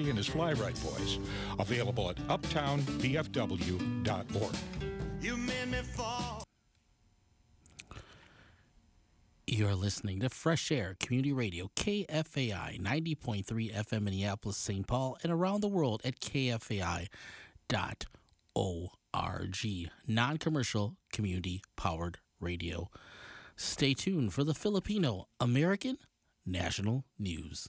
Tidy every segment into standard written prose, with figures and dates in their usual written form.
Kennedy and his Fly Right Boys. Available at uptownvfw.org. You made me fall. You're listening to Fresh Air Community Radio, KFAI 90.3 FM Minneapolis, St. Paul, and around the world at kfai.org. Non-commercial, community-powered radio. Stay tuned for the Filipino American National News.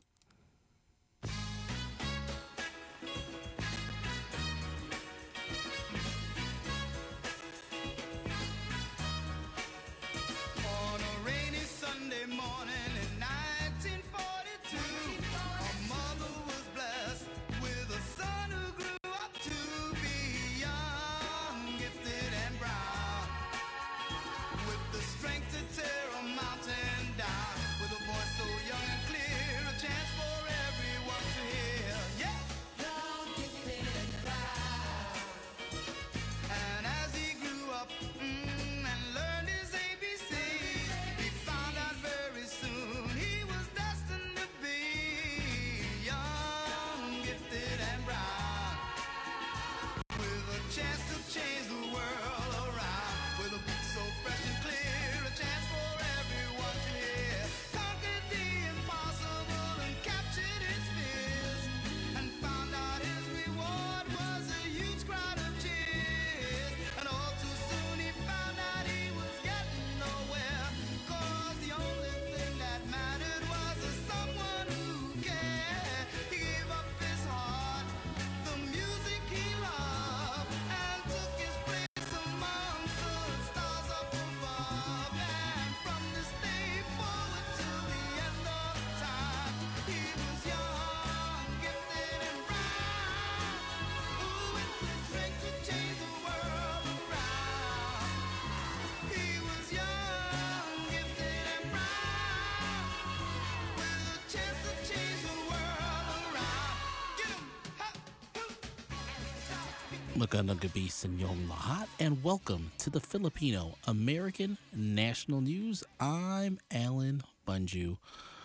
Magandang gabi sa inyong lahat, and welcome to the Filipino American National News. I'm Alan Bunju.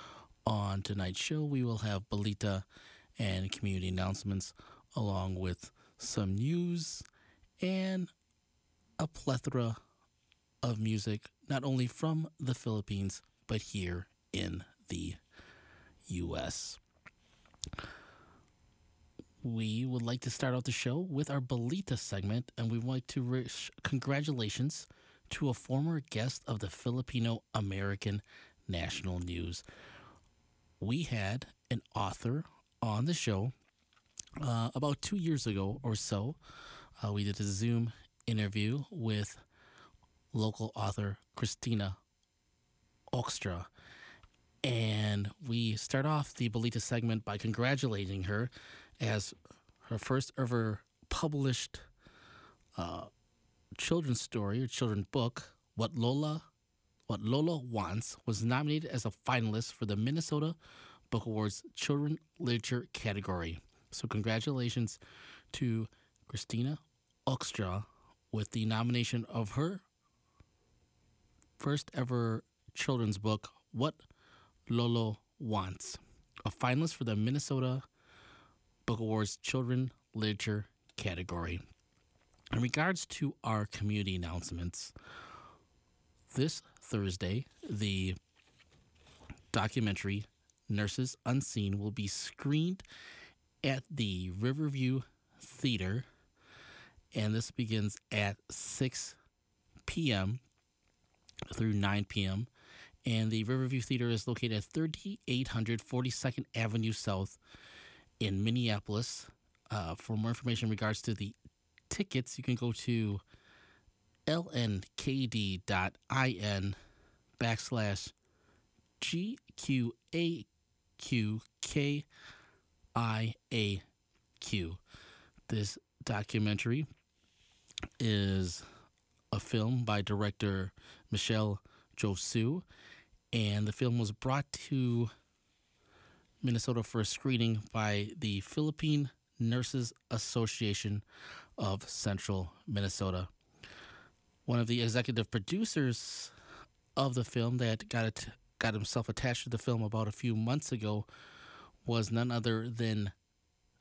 On tonight's show, we will have Balita and community announcements, along with some news and a plethora of music, not only from the Philippines, but here in the U.S. We would like to start out the show with our Balita segment, and we would like to wish congratulations to a former guest of the Filipino American National News. We had an author on the show about 2 years ago or so. We did a Zoom interview with local author Christina Oxtra. And we start off the Balita segment by congratulating her as her first ever published children's story or children's book, What Lola Wants, was nominated as a finalist for the Minnesota Book Awards Children's Literature category. So congratulations to Christina Oxtra with the nomination of her first ever children's book, What Lolo Wants, a finalist for the Minnesota Book Awards Children's Literature category. In regards to our community announcements, this Thursday, the documentary Nurses Unseen will be screened at the Riverview Theater, and this begins at 6 p.m. through 9 p.m., and the Riverview Theater is located at 3800 42nd Avenue South in Minneapolis. For more information in regards to the tickets, you can go to lnkd.in/GQAQKIAQ. This documentary is a film by director Michelle Josu, and the film was brought to Minnesota for a screening by the Philippine Nurses Association of Central Minnesota. One of the executive producers of the film that got himself attached to the film about a few months ago was none other than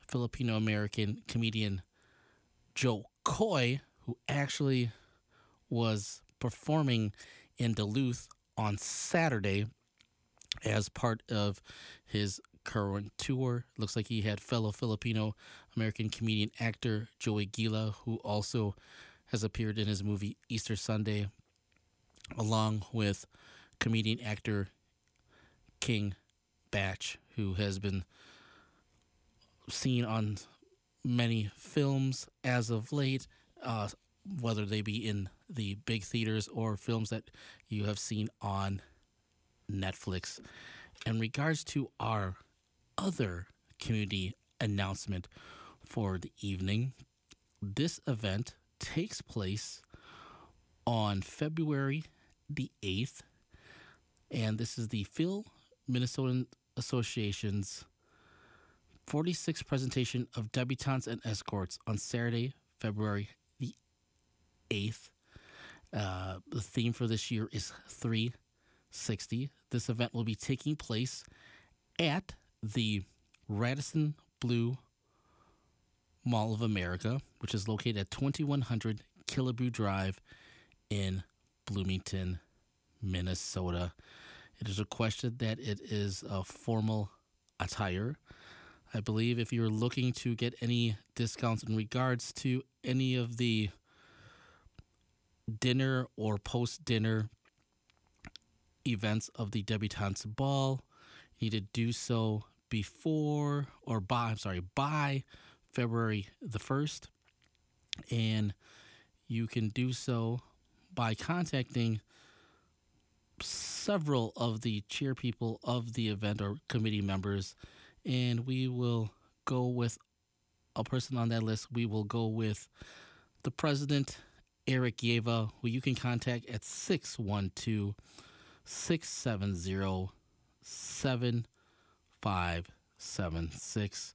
Filipino American comedian Joe Coy, who actually was performing in Duluth on Saturday as part of his current tour. Looks like he had fellow Filipino American comedian actor Joey Gila, who also has appeared in his movie Easter Sunday, along with comedian actor King Batch, who has been seen on many films as of late, whether they be in the big theaters or films that you have seen on Netflix. In regards to our other community announcement for the evening, this event takes place on February the 8th, and this is the Phil Minnesotan Association's 46th presentation of debutantes and escorts on Saturday, February the 8th. The theme for this year is 360. This event will be taking place at the Radisson Blu Mall of America, which is located at 2100 Killabrew Drive in Bloomington, Minnesota. It is requested that it is a formal attire. I believe if you're looking to get any discounts in regards to any of the dinner or post-dinner events of the Debutantes Ball, you need to do so by February the 1st. And you can do so by contacting several of the chair people of the event or committee members, and we will go with a person on that list. We will go with the president, Eric Yeva, who you can contact at 612-670-7576.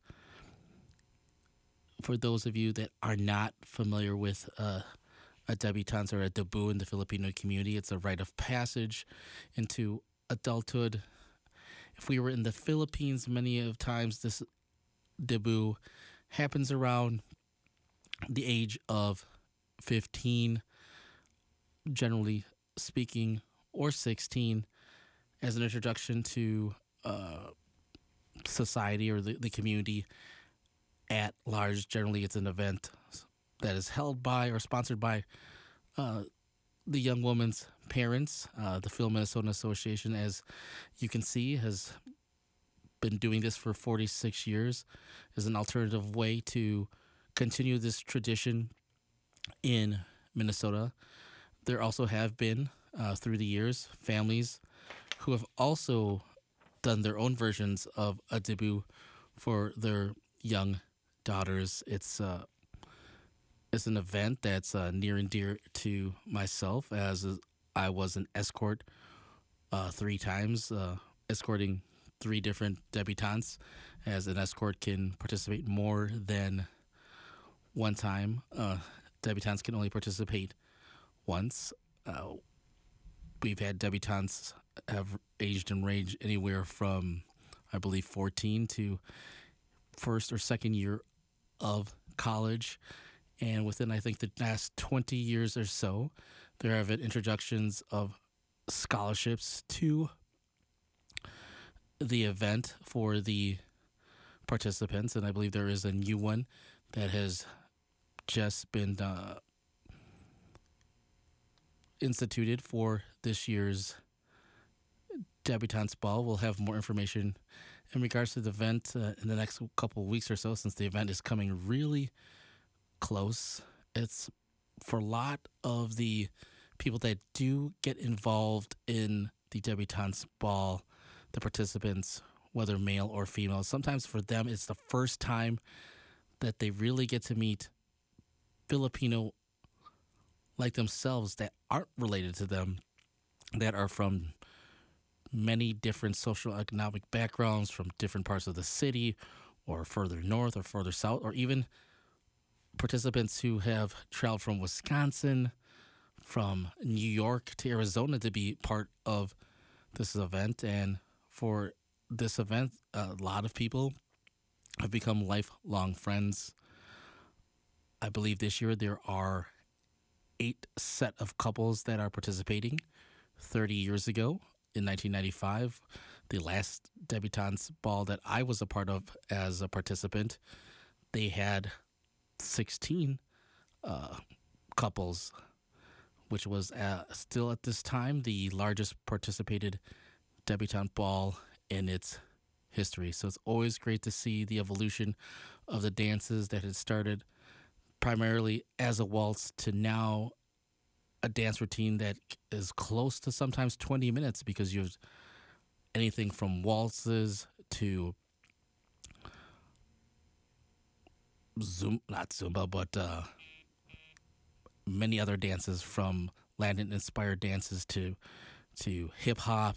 For those of you that are not familiar with a debutante or a debut in the Filipino community, it's a rite of passage into adulthood. If we were in the Philippines, many of times this debut happens around the age of 15, generally speaking, or 16, as an introduction to society or the community at large. Generally, it's an event that is held by or sponsored by the young woman's parents. The Phil Minnesotan Association, as you can see, has been doing this for 46 years, is an alternative way to continue this tradition in Minnesota. There also have been, through the years, families who have also done their own versions of a debut for their young daughters. It's an event that's near and dear to myself, as I was an escort 3 times, escorting 3 different debutantes, as an escort can participate more than one time. Debutantes can only participate once. We've had debutantes have aged and ranged anywhere from, I believe, 14 to first or second year of college. And within, I think, the last 20 years or so, there have been introductions of scholarships to the event for the participants. And I believe there is a new one that has just been instituted for this year's Debutantes Ball. We'll have more information in regards to the event in the next couple of weeks or so, since the event is coming really close. It's for a lot of the people that do get involved in the Debutantes Ball, the participants, whether male or female, sometimes for them it's the first time that they really get to meet Filipino like themselves that aren't related to them, that are from many different social economic backgrounds, from different parts of the city or further north or further south, or even participants who have traveled from Wisconsin, from New York to Arizona to be part of this event. And for this event, a lot of people have become lifelong friends. I believe this year there are 8 set of couples that are participating. 30 years ago, in 1995, the last debutantes ball that I was a part of as a participant, they had 16 couples, which was still at this time the largest participated debutante ball in its history. So it's always great to see the evolution of the dances that had started primarily as a waltz to now a dance routine that is close to sometimes 20 minutes because you have anything from waltzes to not Zumba, but many other dances from Latin inspired dances to hip hop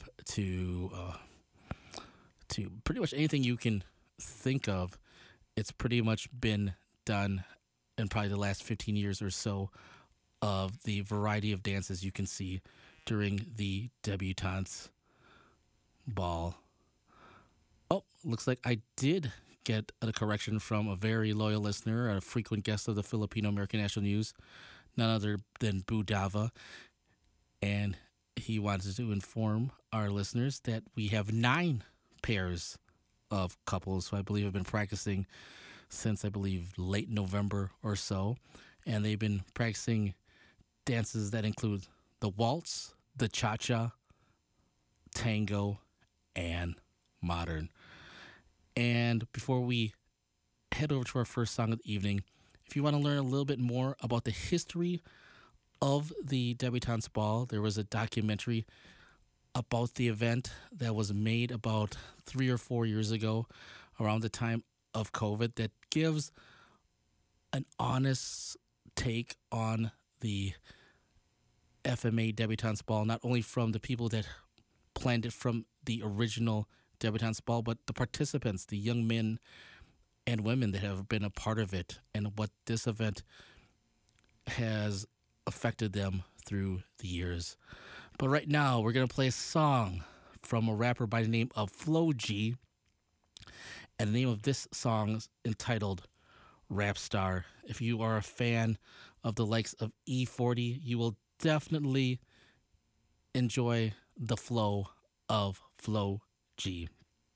to pretty much anything you can think of. It's pretty much been done in probably the last 15 years or so of the variety of dances you can see during the debutantes ball. Oh, looks like I did get a correction from a very loyal listener, a frequent guest of the Filipino American National News, none other than Boo Dava. And he wanted to inform our listeners that we have 9 pairs of couples who I believe have been practicing since I believe late November or so. And they've been practicing dances that include the waltz, the cha-cha, tango, and modern. And before we head over to our first song of the evening, if you want to learn a little bit more about the history of the Debutantes Ball, there was a documentary about the event that was made about 3 or 4 years ago around the time of COVID that gives an honest take on the FMA Debutantes Ball, not only from the people that planned it from the original Debutantes Ball, but the participants, the young men and women that have been a part of it, and what this event has affected them through the years. But right now, we're going to play a song from a rapper by the name of Flo G. And the name of this song is entitled Rap Star. If you are a fan of the likes of E40, you will definitely enjoy the flow of Flo G.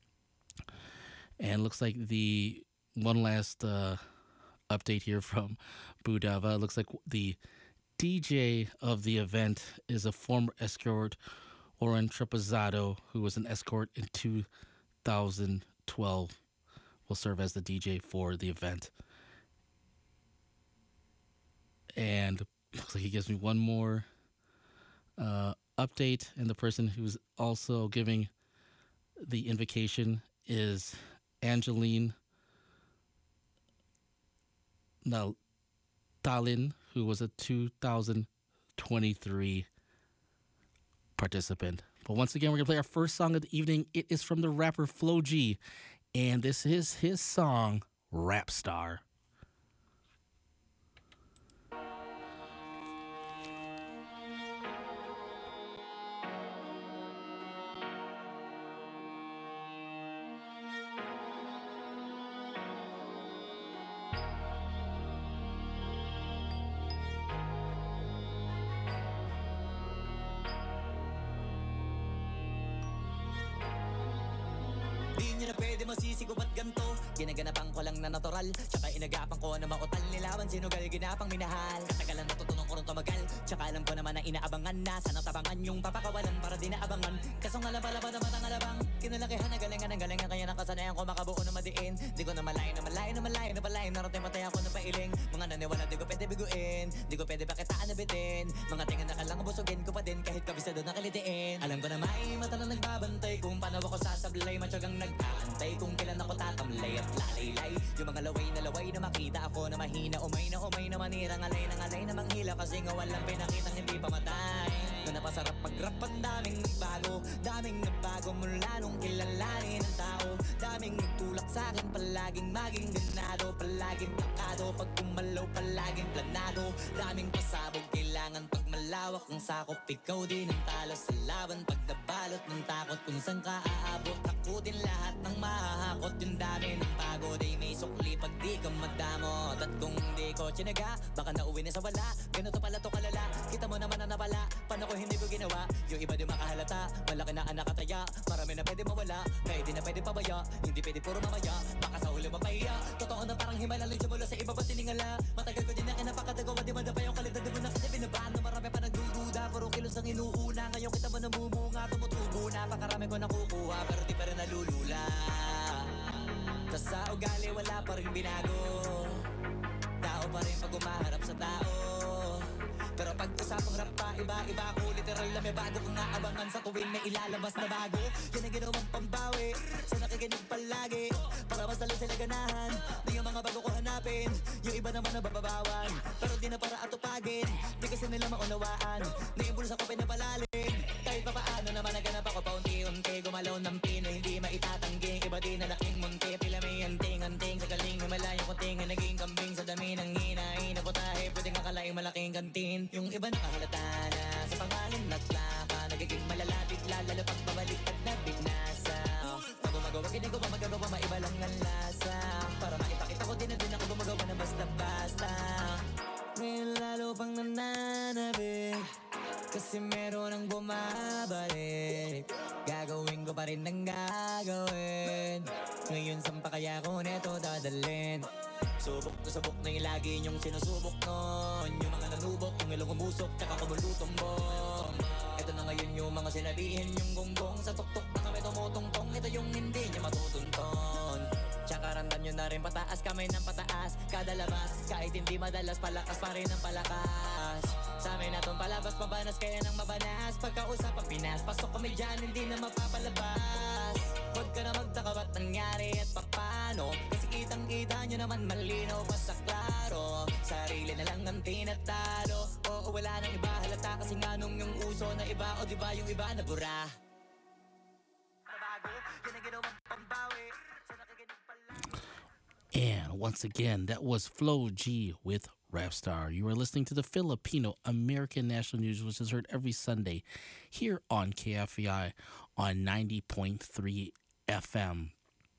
And looks like the one last update here from Budava. Looks like the DJ of the event is a former escort, Oren Trapazado, who was an escort in 2012. Will serve as the DJ for the event. And looks like he gives me one more update, and the person who's also giving the invocation is Angeline Talin, who was a 2023 participant. But once again, we're going to play our first song of the evening. It is from the rapper Flo G, and this is his song, Rap Star. Di nyo na pwede masisigo ba't ganto? Ginaganapan ko lang na natural, tsaka inagapan ko na mautal. Nilawan sinugal, ginapang minahal. Katagalan natutunan ko rin tumagal, tsaka alam ko naman na inaabangan na. Sanang tabangan yung papakawalan para di naabangan. Kaso nga laban naman ang alabang kinalakihan na galingan ng galingan. Kaya nakasanayan ko makabuo na madiin. Di ko na malayo na malayo na malayo na palayo. Narating matay ako na pailing. Mga naniwala di ko pwede biguin, di ko pwede pakitaan na bitin. Mga tingan na kalang busugin ko pa din kahit kabisado na kalitiin. Alam ko na may mata na nagbabantay kung paano ako sasablay. Matyagang nag-aantay kung kailan ako tatamlay at lalaylay. Yung mga laway na makita ako na mahina. Umay na manirang alay na manghila. Kasi nga walang pinakitang hindi pamatay. Na napasarap pag-rap ang daming nagbago mula nung kilalanin ng tao. Daming nagtulak sa'kin, palaging maging ganado. Palaging plakado, pag kumalaw palaging planado. Daming pasabog, kailangan pag malawak ang sakop. Ikaw din ang talo sa laban. Pag nabalot ng takot kung saan ka aabot. Hakutin lahat ng mahahakot. Yung dami ng pagod ay may sukli pag di ka madamot. At kung di ko tsinaga, baka nauwi na sa wala. Ganito pala to kalala, kita mo naman ang napala. Paano ko hindi ko ginawa? Yung iba di makahalata. Malaki na anak kataya, marami na pwede mawala. Kaya di na pwede pabaya, hindi pwede puro mamaya. Baka sa huli mapahiya, totoo na parang himala. Lalo mula sa iba ba tiningala. Matagal ko din na kinapakatagawa. Di man na pa yung kalidad, di mo na kita binabaan. Na marami pa nagdududa, puro kilos ang inuuna. Ngayon kita mo namumunga, tumutubo na. Pakarami ko nakukuha, pero di pa rin nalulula. Tas sa ugali wala pa rin binago. Tao pa rin pag umaharap sa tao. Pero pag usapang rap pa, iba-iba ko. Literal na may bago kong naabangan sa tuwing may ilalabas na bago. Yan ang ginawang pambawi sa nakikinig palagi. Para mas lalo sila ganahan. Di yung mga bago ko hanapin. Yung iba naman na bababawan. Pero di na para atupagin. Di kasi nila maunawaan. Naimbulsa ko pinapalalim. Kahit pa paano naman naganap ako paunti-unti. Gumalaw ng Pinoy, hindi maitatanggi. Iba din na laking munti. Pila may anting-anting. Sa galing na malayong kunting. Naging kambing sa dami ng hinahin. Naputahe, pwedeng akalaing malaking kantin. Yung iba nakahalata na sa pangalan at plaka. Nagiging malalapit lalo pag pabaliktad na binasa. Pag gumagawa, ginagawa, magagawa, maiba lang ang lasa. Para maipakita ko din na din ako gumagawa na basta-basta. Ngayon lalo pang nananabik. Kasi meron ang bumabalik. Gagawin ko pa rin ang gagawin. Ngayon saan pa kaya ko neto dadalhin? Subok na subok na yung lagi niyong sinusubok nun. Yung mga nanubok, yung ilong umusok, tsaka kumulutong bom. Ito na ngayon yung mga sinabihin, yung gonggong sa tuktok na kami tumutungtong. Ito yung hindi niya matutunton. Tsaka randan nyo na rin pataas, kamay ng pataas. Kada labas, kahit hindi madalas, palakas pa rin ang palakas. Sa amin na tong palabas, mabanas kaya nang mabanas. Pagkausap ang Pinas, pasok kami dyan, hindi na mapapalabas. Huwag ka na magtaka ba't nangyari at papano. Kasi kitang-kita nyo naman malinaw pa sa klaro. Sarili na lang ang tinatalo. Oo, wala nang iba halata kasi nga nung yung uso na iba. O diba yung iba na bura. And once again, that was Flo G with Rapstar. You are listening to the Filipino American National News, which is heard every Sunday here on KFEI on 90.3 FM.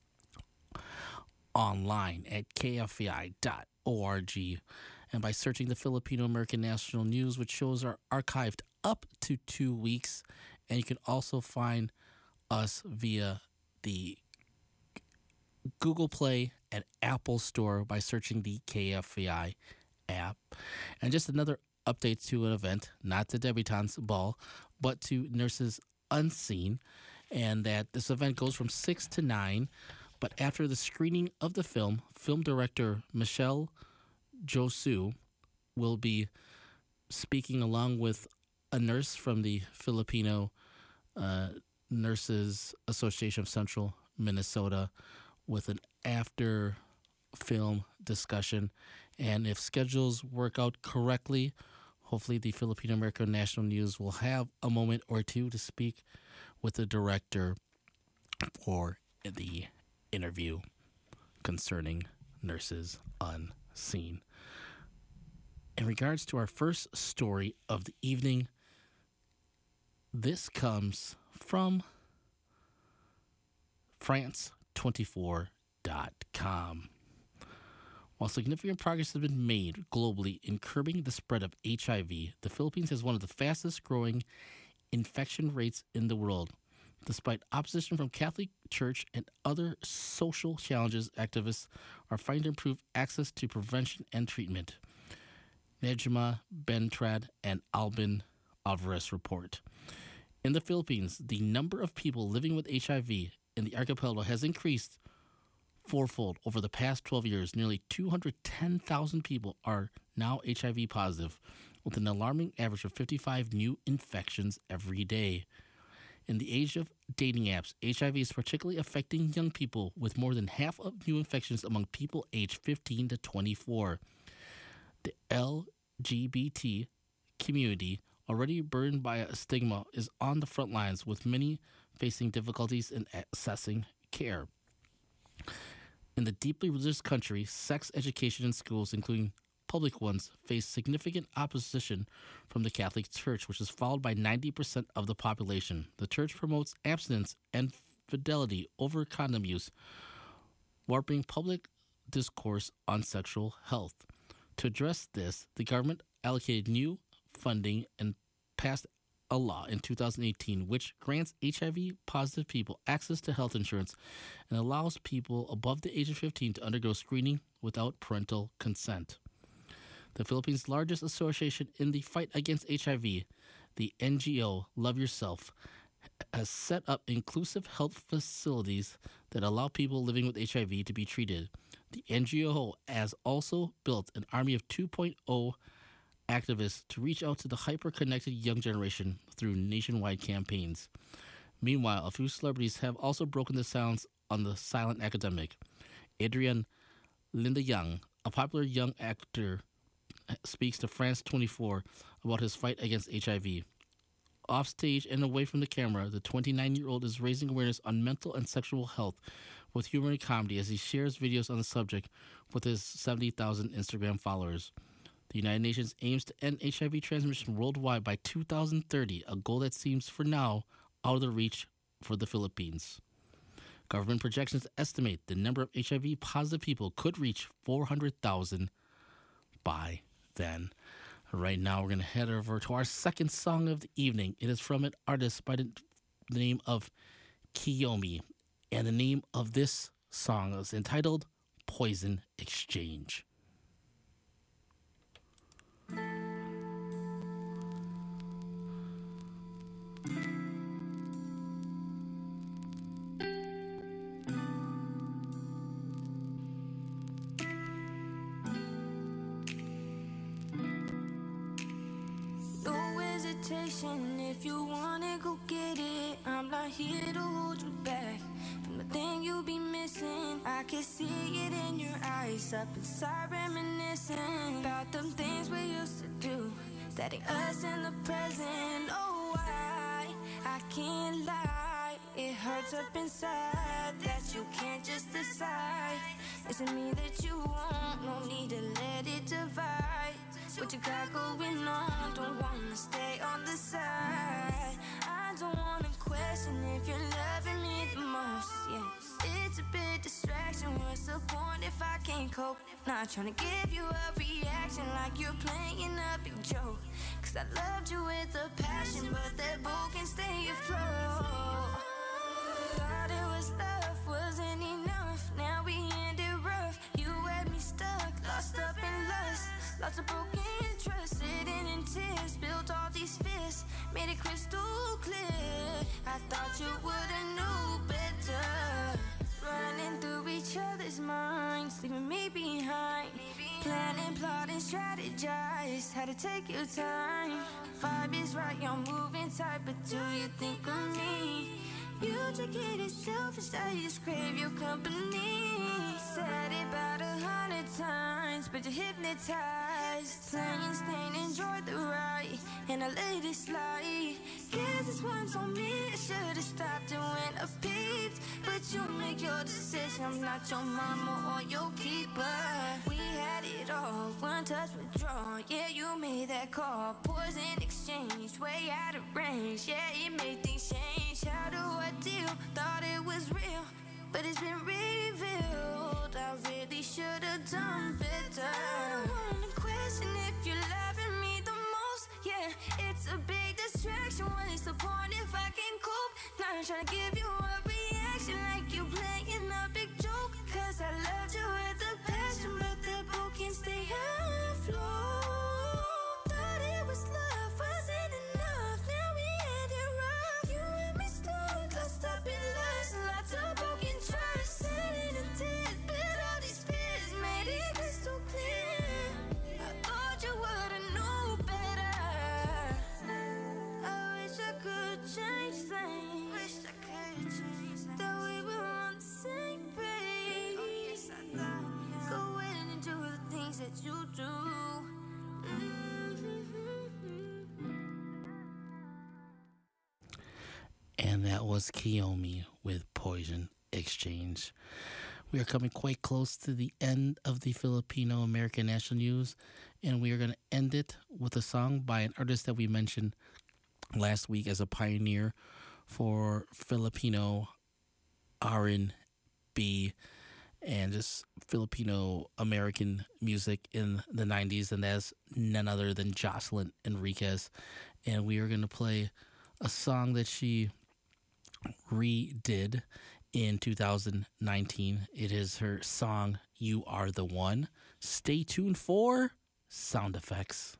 Online at kfei.org. And by searching the Filipino American National News, which shows are archived up to 2 weeks. And you can also find us via the Google Play and Apple Store by searching the KFEI app. And just another update to an event, not the Debutantes Ball, but to Nurses Unseen. And that this event goes from 6 to 9. But after the screening of the film director Michelle Josu will be speaking along with a nurse from the Filipino Nurses Association of Central Minnesota with an after film discussion. And if schedules work out correctly, hopefully the Filipino American National News will have a moment or two to speak with the director for the interview concerning Nurses Unseen. In regards to our first story of the evening, this comes from France24.com. While significant progress has been made globally in curbing the spread of HIV, the Philippines has one of the fastest growing infection rates in the world. Despite opposition from Catholic Church and other social challenges, activists are fighting to improve access to prevention and treatment. Nejma Bentrad and Albin Alvarez report. In the Philippines, the number of people living with HIV in the archipelago has increased fourfold over the past 12 years. Nearly 210,000 people are now HIV positive, with an alarming average of 55 new infections every day. In the age of dating apps, HIV is particularly affecting young people, with more than half of new infections among people aged 15 to 24. The LGBT community, already burdened by a stigma, is on the front lines, with many facing difficulties in accessing care. In the deeply religious country, sex education in schools, including public ones face significant opposition from the Catholic Church, which is followed by 90% of the population. The church promotes abstinence and fidelity over condom use, warping public discourse on sexual health. To address this, the government allocated new funding and passed a law in 2018 which grants HIV positive people access to health insurance and allows people above the age of 15 to undergo screening without parental consent. The Philippines' largest association in the fight against HIV, the NGO Love Yourself, has set up inclusive health facilities that allow people living with HIV to be treated. The NGO has also built an army of 2.0 activists to reach out to the hyper-connected young generation through nationwide campaigns. Meanwhile, a few celebrities have also broken the silence on the silent epidemic. Adrian Linda Young, a popular young actor, speaks to France 24 about his fight against HIV. Off stage and away from the camera, the 29-year-old is raising awareness on mental and sexual health with humor and comedy as he shares videos on the subject with his 70,000 Instagram followers. The United Nations aims to end HIV transmission worldwide by 2030, a goal that seems for now out of the reach for the Philippines. Government projections estimate the number of HIV positive people could reach 400,000 by then. Right now, we're going to head over to our second song of the evening. It is from an artist by the name of Kiyomi, and the name of this song is entitled Poison Exchange. If you want it, go get it. I'm not here to hold you back from the thing you be missing. I can see it in your eyes, up inside reminiscing about them things we used to do, that ain't us in the present. Oh, I can't lie, it hurts up inside that you can't just decide. Is it me that you want? No need to let it divide. What you got going on? Don't wanna stay on the side. I don't wanna question if you're loving me the most. Yeah, it's a big distraction. What's the point if I can't cope? Not trying to give you a reaction like you're playing a big joke. Cause I loved you with a passion, but that boat can stay afloat. Thought it was love, wasn't enough. Now we ended rough. You had me stuck, lost up in lust. Lots of broken trust, sitting in tears. Built all these fears, made it crystal clear. I thought you would've knew better. Running through each other's minds, leaving me behind. Planning, plotting, strategize. How to take your time. Vibe is right, you're moving tight, but do you think of me? You take it as selfish, I just crave your company. Said it about 100 times, but you're hypnotized. Playing, staying, enjoy the ride, and I let it slide. Guess this one's on me, I should've stopped it when I peeped. But you make your decision, I'm not your mama or your keeper. We had it all, one touch withdraw. Yeah, you made that call. Poison exchange, way out of range. Yeah, it made things change. How do I deal? Thought it was real, but it's been revealed. I really should've done better. I don't wanna question if you're loving me the most. Yeah, it's a big distraction. What is the point if I can cope? Not trying to give you a reaction like you playing a big joke. Cause I loved you with a passion, but the boat can stay afloat. Thought it was love, wasn't enough. Now we ended rough. You and me stuck, lost up in lust. Lots of broken trust, sitting in tears. Built all these fears, made it crystal clear. I thought you would've known better. I wish I could change things. Wish I could change things. That we were on the same page. Oh, yes, I thought. Go ahead and do the things that you do. And that was Kiyomi with Poison Exchange. We are coming quite close to the end of the Filipino American National News, and we are going to end it with a song by an artist that we mentioned last week as a pioneer for Filipino R&B and just Filipino American music in the 90s, and that's none other than Jocelyn Enriquez. And we are going to play a song that she redid in 2019. It is her song, You Are the One. Stay tuned for sound effects.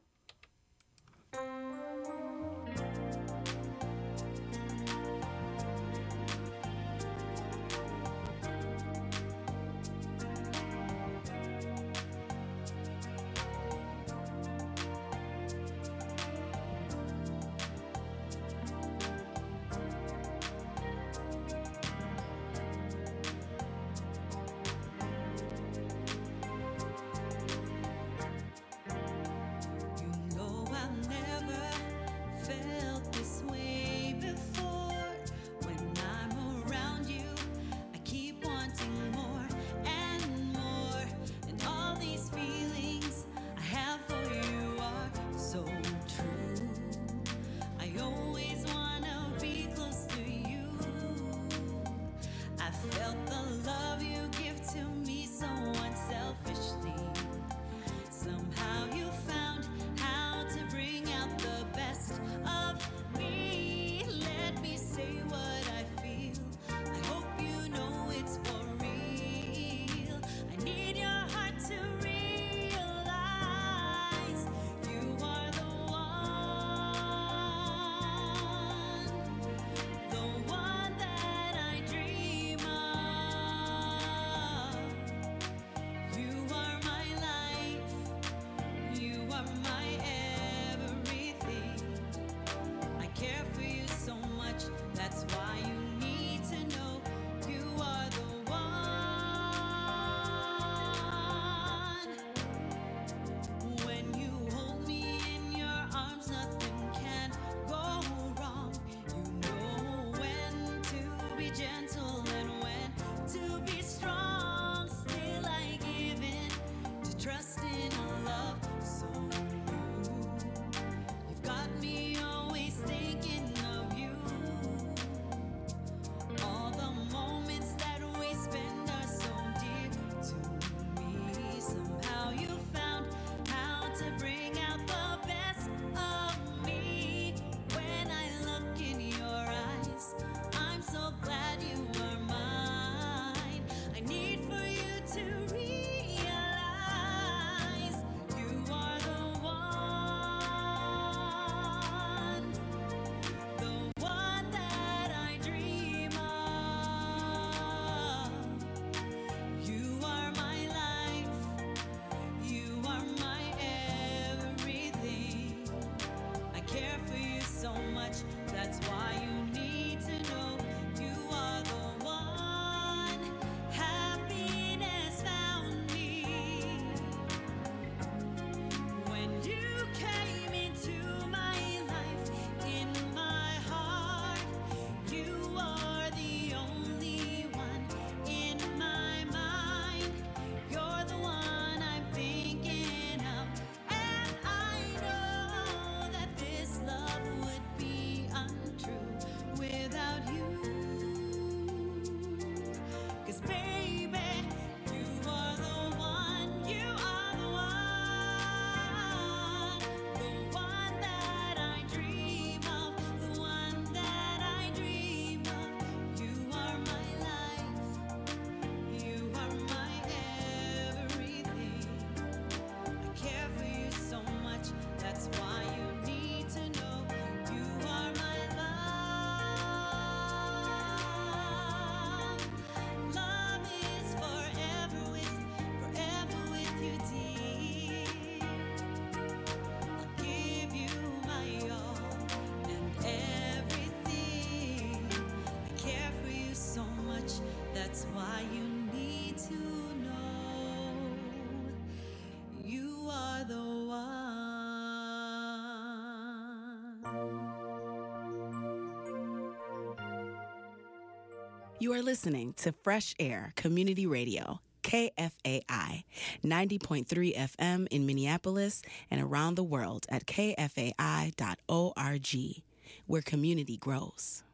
You are listening to Fresh Air Community Radio, KFAI, 90.3 FM in Minneapolis and around the world at kfai.org, where community grows.